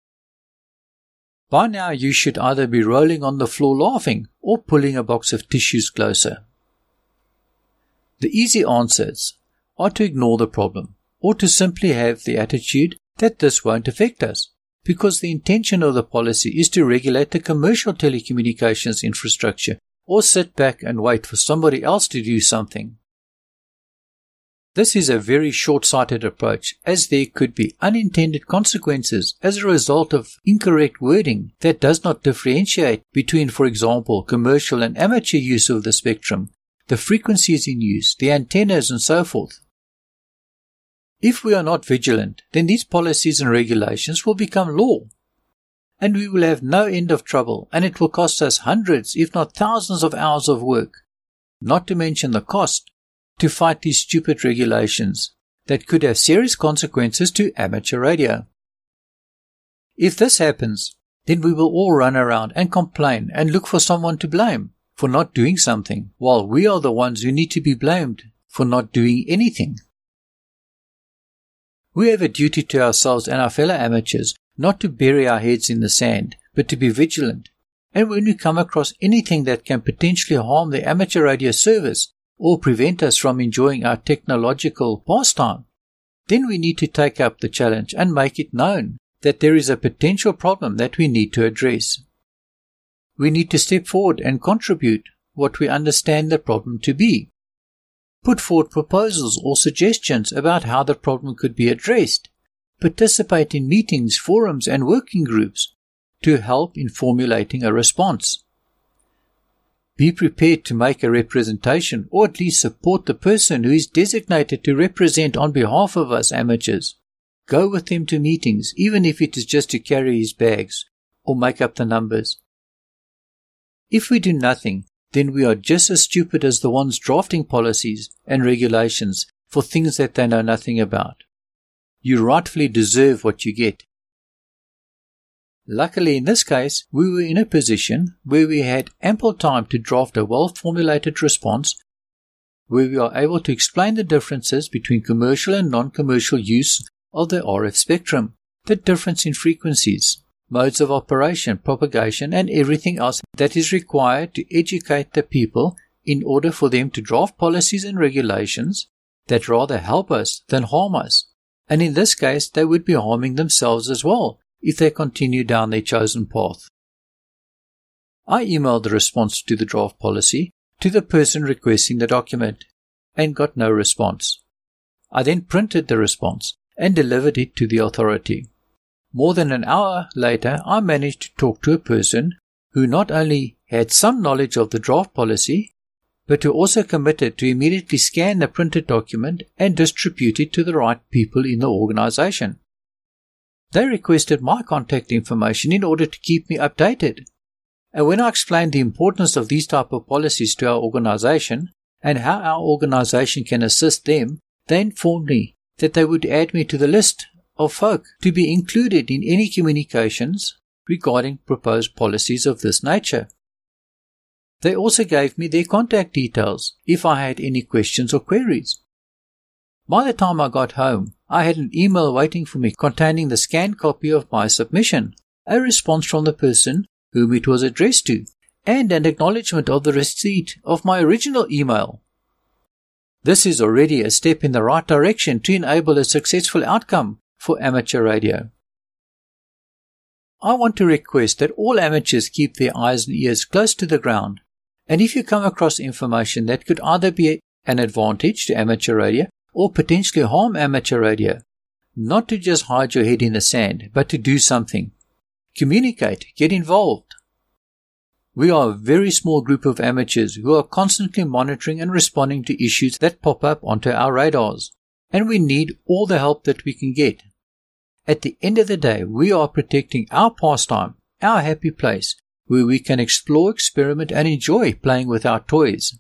By now you should either be rolling on the floor laughing or pulling a box of tissues closer. The easy answers are to ignore the problem, or to simply have the attitude that this won't affect us, because the intention of the policy is to regulate the commercial telecommunications infrastructure, or sit back and wait for somebody else to do something. This is a very short-sighted approach, as there could be unintended consequences as a result of incorrect wording that does not differentiate between, for example, commercial and amateur use of the spectrum, the frequencies in use, the antennas, and so forth. If we are not vigilant, then these policies and regulations will become law, and we will have no end of trouble, and it will cost us hundreds, if not thousands of hours of work, not to mention the cost, to fight these stupid regulations that could have serious consequences to amateur radio. If this happens, then we will all run around and complain and look for someone to blame for not doing something, while we are the ones who need to be blamed for not doing anything. We have a duty to ourselves and our fellow amateurs not to bury our heads in the sand, but to be vigilant, and when we come across anything that can potentially harm the amateur radio service or prevent us from enjoying our technological pastime, then we need to take up the challenge and make it known that there is a potential problem that we need to address. We need to step forward and contribute what we understand the problem to be. Put forward proposals or suggestions about how the problem could be addressed. Participate in meetings, forums, and working groups to help in formulating a response. Be prepared to make a representation, or at least support the person who is designated to represent on behalf of us amateurs. Go with him to meetings, even if it is just to carry his bags or make up the numbers. If we do nothing, then we are just as stupid as the ones drafting policies and regulations for things that they know nothing about. You rightfully deserve what you get. Luckily, in this case, we were in a position where we had ample time to draft a well-formulated response, where we are able to explain the differences between commercial and non-commercial use of the RF spectrum, the difference in frequencies, modes of operation, propagation, and everything else that is required to educate the people in order for them to draft policies and regulations that rather help us than harm us. And in this case, they would be harming themselves as well if they continue down their chosen path. I emailed the response to the draft policy to the person requesting the document and got no response. I then printed the response and delivered it to the authority. More than an hour later, I managed to talk to a person who not only had some knowledge of the draft policy, but who also committed to immediately scan the printed document and distribute it to the right people in the organization. They requested my contact information in order to keep me updated. And when I explained the importance of these type of policies to our organization and how our organization can assist them, they informed me that they would add me to the list of folk to be included in any communications regarding proposed policies of this nature. They also gave me their contact details if I had any questions or queries. By the time I got home, I had an email waiting for me containing the scanned copy of my submission, a response from the person whom it was addressed to, and an acknowledgement of the receipt of my original email. This is already a step in the right direction to enable a successful outcome for amateur radio. I want to request that all amateurs keep their eyes and ears close to the ground, and if you come across information that could either be an advantage to amateur radio or potentially harm amateur radio, not to just hide your head in the sand, but to do something. Communicate, get involved. We are a very small group of amateurs who are constantly monitoring and responding to issues that pop up onto our radars, and we need all the help that we can get. At the end of the day, we are protecting our pastime, our happy place, where we can explore, experiment, and enjoy playing with our toys.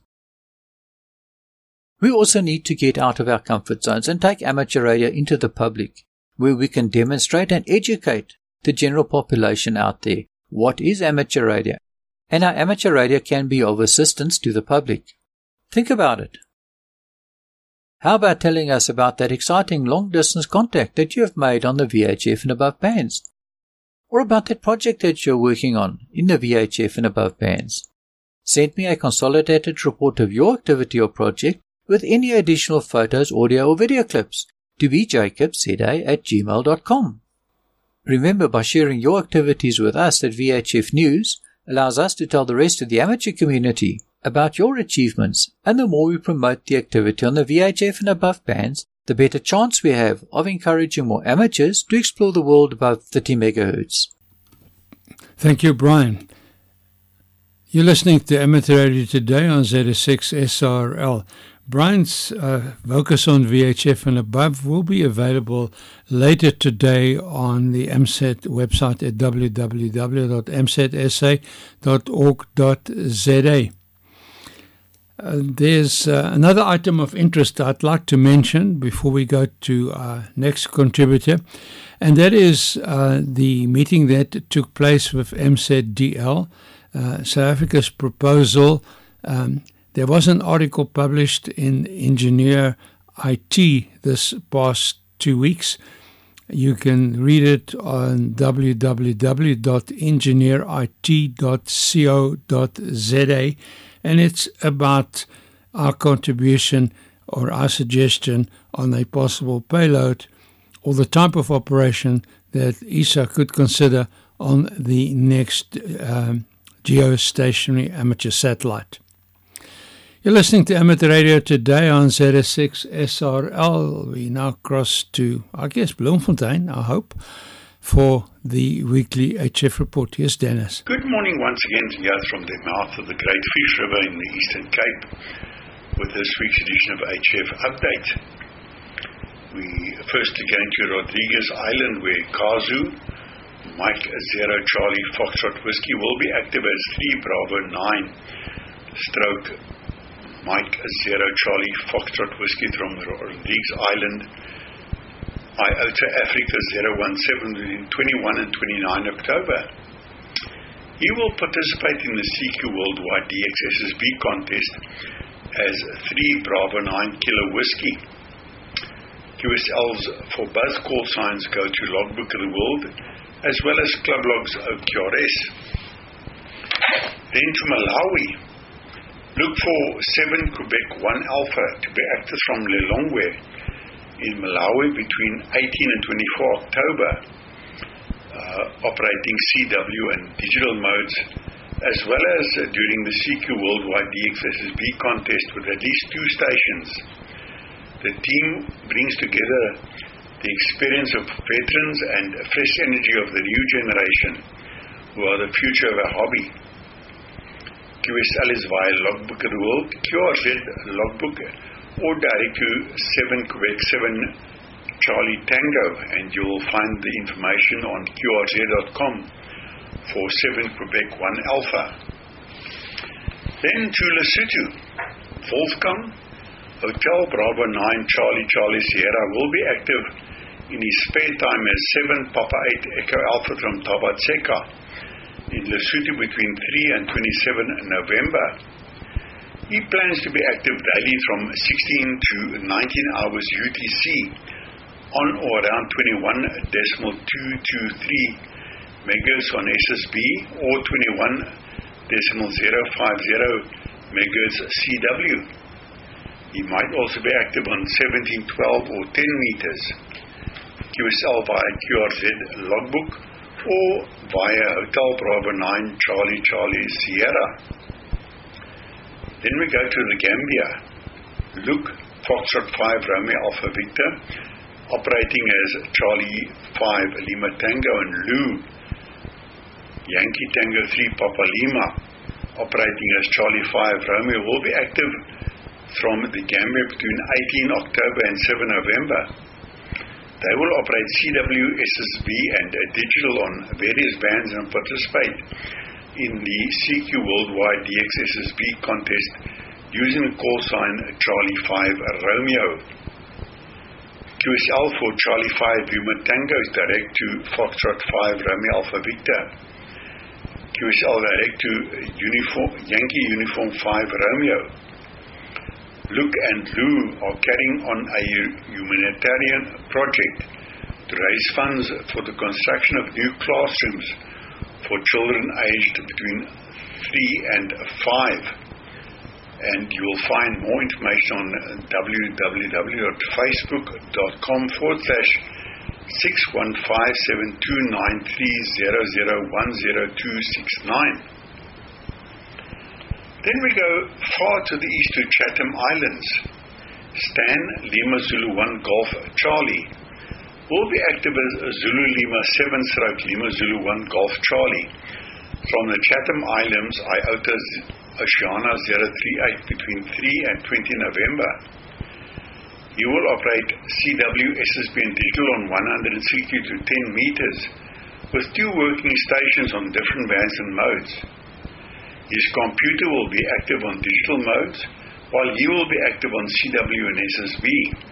We also need to get out of our comfort zones and take amateur radio into the public, where we can demonstrate and educate the general population out there what is amateur radio, and how amateur radio can be of assistance to the public. Think about it. How about telling us about that exciting long-distance contact that you have made on the VHF and above bands? Or about that project that you're working on in the VHF and above bands? Send me a consolidated report of your activity or project with any additional photos, audio or video clips to bjacobza@gmail.com. Remember, by sharing your activities with us at VHF News allows us to tell the rest of the amateur community about your achievements, and the more we promote the activity on the VHF and above bands, the better chance we have of encouraging more amateurs to explore the world above 30 MHz. Thank you, Brian. You're listening to Amateur Radio Today on ZS6 SRL. Brian's focus on VHF and above will be available later today on the AMSAT website at www.amsatsa.org.za. There's another item of interest I'd like to mention before we go to our next contributor, and that is the meeting that took place with MSAT-DL, South Africa's proposal. There was an article published in Engineer IT this past 2 weeks. You can read it on www.engineerit.co.za, and it's about our contribution or our suggestion on a possible payload or the type of operation that ESA could consider on the next geostationary amateur satellite. You're listening to Amateur Radio Today on ZS6 SRL. We now cross to, I guess, Bloemfontein, I hope, for the weekly HF report. Here's Dennis. Good morning once again to you from the mouth of the Great Fish River in the Eastern Cape with this week's edition of HF Update. We first again to Rodriguez Island, where Kazu, Mike Zero Charlie Foxtrot Whiskey will be active as 3 Bravo 9 / Mike Zero Charlie Foxtrot Whiskey from Rodriguez Island, IOTA Africa 017 between 21 and 29 October. He will participate in the CQ Worldwide DXSSB contest as 3 Bravo 9 Kilo Whiskey. QSLs for both call signs go to Logbook of the World as well as Club Logs OQRS. Then to Malawi. Look for 7 Quebec 1 Alpha to be active from Lilongwe in Malawi between 18 and 24 October, operating CW and digital modes, as well as during the CQ Worldwide DXSSB contest with at least 2 stations. The team brings together the experience of veterans and fresh energy of the new generation, who are the future of our hobby. QSL is via Logbook of the World, QRZ Logbook, or direct to 7 Quebec 7 Charlie Tango, and you will find the information on QRZ.com for 7 Quebec 1 Alpha. Then to Lesotho, Wolfgang, Hotel Bravo 9 Charlie Charlie Sierra will be active in his spare time as 7 Papa 8 Echo Alpha from Tabatseka in Lesotho between 3 and 27 November. He plans to be active daily from 16 to 19 hours UTC on or around 21.223 megahertz on SSB or 21.050 megahertz CW. He might also be active on 17, 12 or 10 meters, QSL via QRZ logbook or via Hotel Bravo 9 Charlie Charlie Sierra. Then we go to the Gambia. Luke Foxtrot 5 Romeo Alpha Victor operating as Charlie 5 Lima Tango, and Lou Yankee Tango 3 Papa Lima operating as Charlie 5 Romeo will be active from the Gambia between 18 October and 7 November. They will operate CW, SSB and digital on various bands and participate in the CQ Worldwide DX SSB contest using the call sign Charlie 5 Romeo. QSL for Charlie 5 Lima Tango is direct to Foxtrot 5 Romeo Alpha Victor. QSL direct to Yankee Uniform 5 Romeo. Luke and Lou are carrying on a humanitarian project to raise funds for the construction of new classrooms for children aged between 3 and 5. And you will find more information on www.facebook.com/615729300100269. Then we go far to the east to Chatham Islands. Stan Lima Zulu 1 Golf Charlie will be active as Zulu Lima 7/Lima Zulu 1 Golf Charlie from the Chatham Islands, IOTA Oceana 038 between 3 and 20 November. He will operate CW, SSB and digital on 160 to 10 meters with 2 working stations on different bands and modes. His computer will be active on digital modes while he will be active on CW and SSB.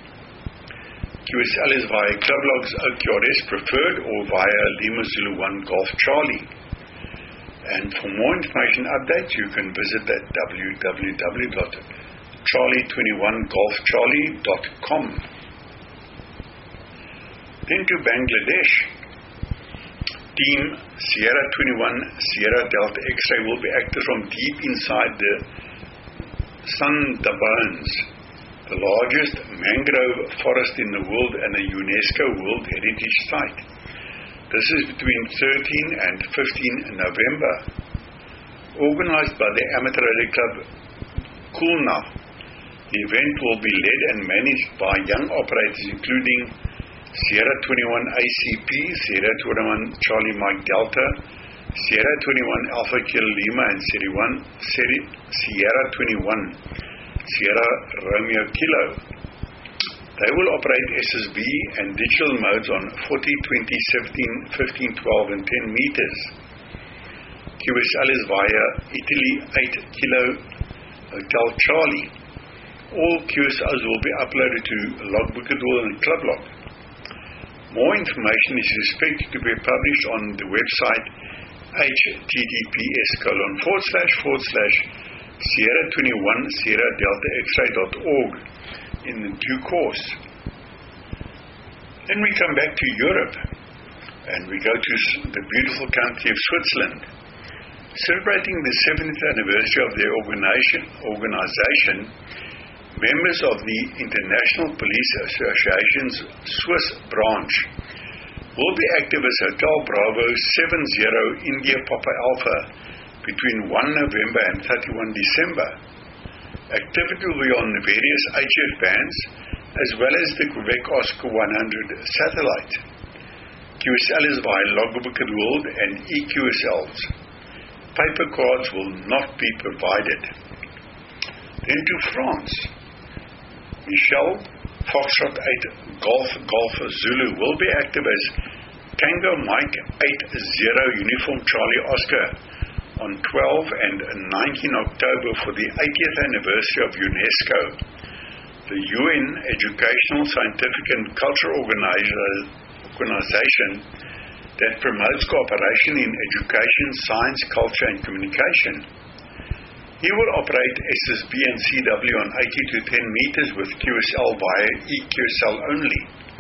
QSL is via Clublog's OQRS preferred or via Lima Zulu 1 Golf Charlie. And for more information updates, you can visit at www.charlie21golfcharlie.com. Then to Bangladesh. Team Sierra 21 Sierra Delta X-ray will be active from deep inside the Sundarbans, the largest mangrove forest in the world and a UNESCO World Heritage Site. This is between 13 and 15 November. Organized by the amateur rally club Kulna, the event will be led and managed by young operators including Sierra 21 ACP, Sierra 21 Charlie Mike Delta, Sierra 21 Alpha Kilo Lima, and Sierra 21 Sierra Romeo Kilo. They will operate SSB and digital modes on 40, 20, 17, 15, 12 and 10 meters. QSL is via Italy 8 Kilo Hotel Charlie. All QSLs will be uploaded to Logbookador and Clublog. More information is expected to be published on the website https://Sierra21SierraDeltaXray.org in the due course. Then we come back to Europe and we go to the beautiful country of Switzerland. Celebrating the 70th anniversary of their organization, members of the International Police Association's Swiss branch will be active as Hotel Bravo 70 India Papa Alpha between 1 November and 31 December. Activity will be on the various HF bands as well as the Quebec Oscar 100 satellite. QSL is via Logbook World and EQSLs. Paper cards will not be provided. Then to France. Michel Foxtrot 8 Golf Zulu will be active as Tango Mike 80 Uniform Charlie Oscar on 12 and 19 October for the 80th anniversary of UNESCO. the UN Educational, Scientific and Cultural Organization that promotes cooperation in education, science, culture and communication. He will operate SSB and CW on 80 to 10 meters with QSL via EQSL only.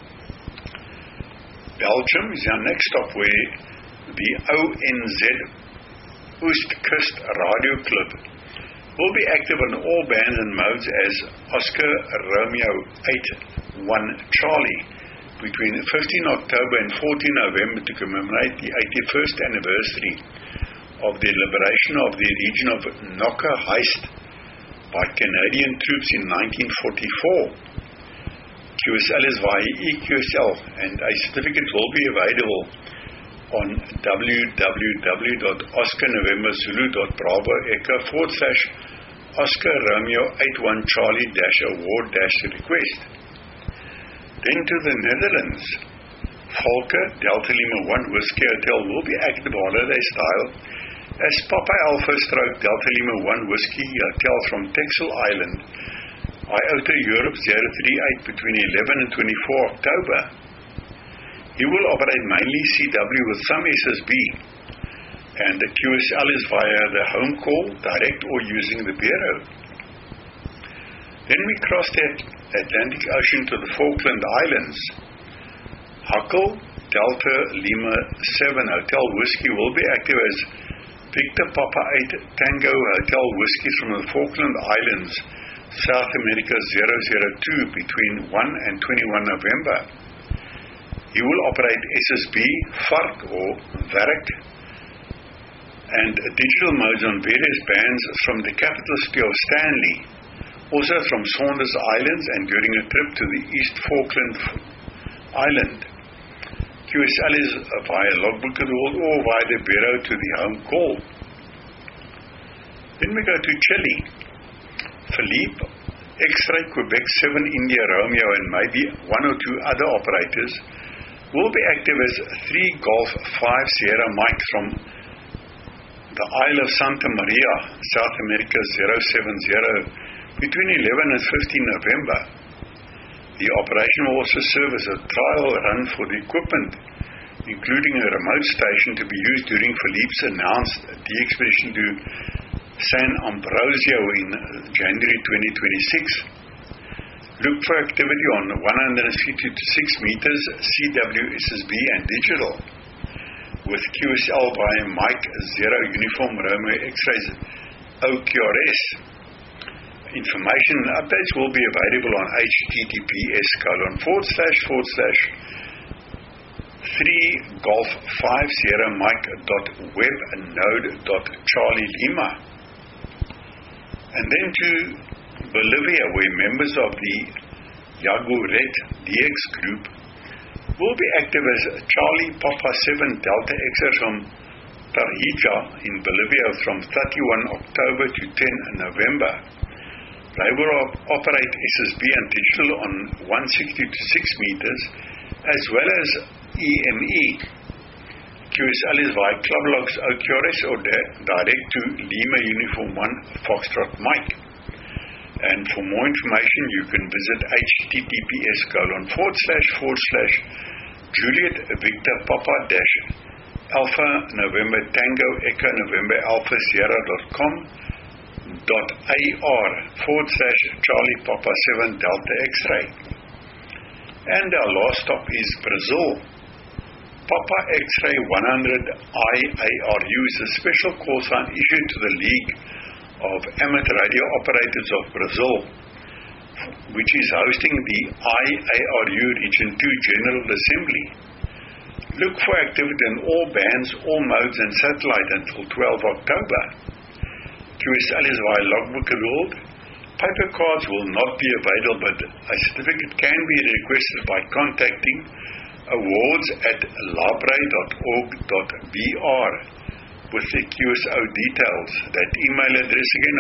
Belgium is our next stop, where the ONZ Oostkust Radio Club will be active on all bands and modes as Oscar Romeo 81 Charlie between 15 October and 14 November to commemorate the 81st anniversary of the liberation of the region of Nokke Heist by Canadian troops in 1944. QSL is via EQSL and a certificate will be available on www.oscarnovemberzulu.bravo-echo/Oscar Romeo 81 Charlie-award-request. Then to the Netherlands. Volker Delta Lima 1 Whiskey Hotel will be active holiday style as Papa Alpha Stroke Delta Lima 1 Whiskey Hotel from Texel Island, IOTA Europe 038 between 11 and 24 October. He will operate mainly CW with some SSB, and the QSL is via the home call, direct or using the bureau. Then we cross the Atlantic Ocean to the Falkland Islands. Huckle Delta Lima 7 Hotel Whiskey will be active as Victor Papa 8 Tango Hotel Whiskey from the Falkland Islands, South America 002 between 1 and 21 November. He will operate SSB, FARC or VARC and digital modes on various bands from the capital city of Stanley, also from Saunders Islands and during a trip to the East Falkland Island. QSL is via logbook or via the bureau to the home call. Then we go to Chile. Philippe X-Ray Quebec 7 India Romeo and maybe one or two other operators will be active as 3 Golf 5 Sierra Mike from the Isle of Santa Maria, South America 070 between 11 and 15 November. The operation will also serve as a trial run for the equipment, including a remote station to be used during Philippe's announced de-expedition to San Ambrosio in January 2026. Look for activity on 150 to 6 meters, CW, SSB and digital, with QSL by Mike 0 Uniform Romeo X-Rays OQRS. Information and updates will be available on https://3 Golf 5 Sierra Mike.webnode.charlie-lima. And then to Bolivia, where members of the Yaguret DX group will be active as Charlie Papa 7 Delta Xers from Tarija in Bolivia from 31 October to 10 November. They will operate SSB and digital on 160 to 6 meters as well as EME. QSL is via Club Logs OQRS or direct to Lima Uniform 1 Foxtrot Mike. And for more information, you can visit https://Juliet Victor Papa Alpha November Tango Echo November Alpha Sierra.com.ar/Charlie Papa 7 Delta X-Ray. And our last stop is Brazil. Papa X-Ray 100 IARU is a special call sign issued to the League of Amateur Radio Operators of Brazil, which is hosting the IARU Region 2 General Assembly. Look for activity in all bands, all modes and satellite until 12 October. QSL is via logbook ruled. Paper cards will not be available, but a certificate can be requested by contacting awards@labre.org.br with the QSO details. That email address again,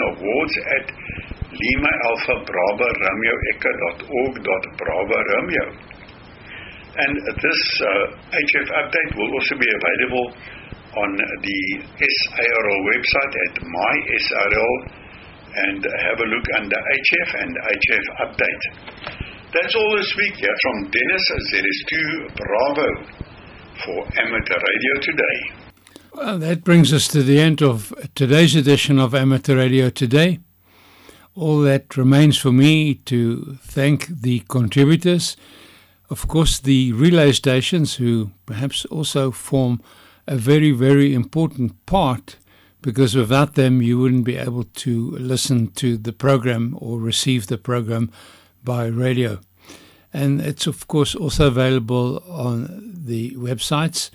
awards@lima-alpha-bravo-romeo-echo.org.bravo-romeo. And this HF update will also be available on the SARL website at mysarl and have a look under HF and HF Update. That's all this week here from Dennis ZS2 Bravo for Amateur Radio Today. Well, that brings us to the end of today's edition of Amateur Radio Today. All that remains for me to thank the contributors, of course the relay stations, who perhaps also form a very, very important part, because without them you wouldn't be able to listen to the program or receive the program by radio. And it's of course also available on the websites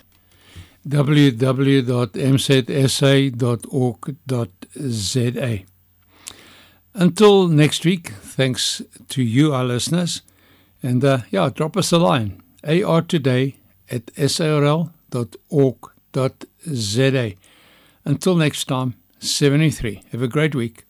www.mzsa.org.za. Until next week, thanks to you, our listeners, and drop us a line, artoday@sarl.org.za. Until next time, 73. Have a great week.